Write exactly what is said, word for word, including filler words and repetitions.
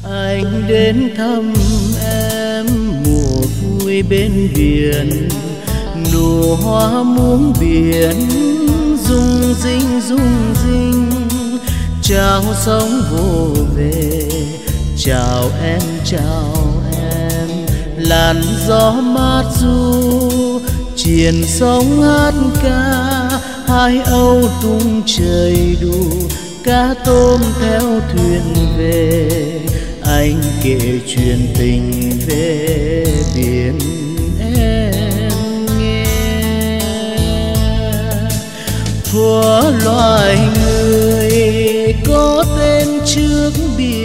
Anh đến thăm em mùa vui bên biển, nụ hoa muống biển rung rinh rung rinh. Chào sóng vô về, chào em chào em, làn gió mát du triền sóng hát ca. Hai âu tung trời đu, cá tôm theo thuyền về. Anh kể chuyện tình về biển em nghe. Thuở loài người có tên trước biển,